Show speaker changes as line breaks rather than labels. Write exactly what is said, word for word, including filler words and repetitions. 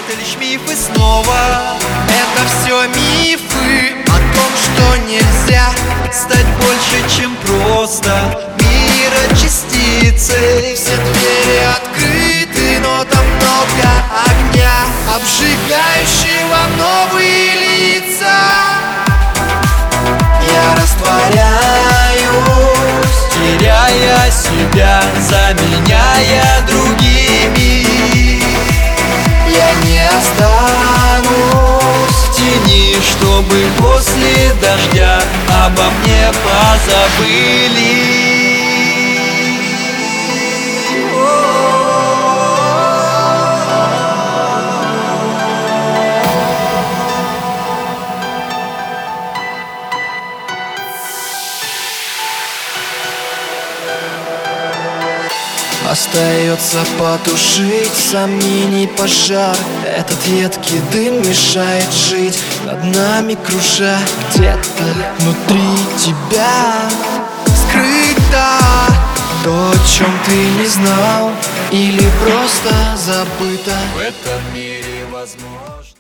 это лишь мифы снова. Это все мифы о том, что нельзя стать больше, чем просто мира частицы. Все двери открыты, но там много огня, обжигающего новые лица. Я растворяюсь, теряя себя, заменяя другими. Я не останусь в тени, чтобы после дождя обо мне позабыли. Остается потушить сомнений пожар. Этот едкий дым мешает жить, над нами кружа. Где-то внутри тебя скрыто то, о чем ты не знал или просто забыто. В этом мире возможно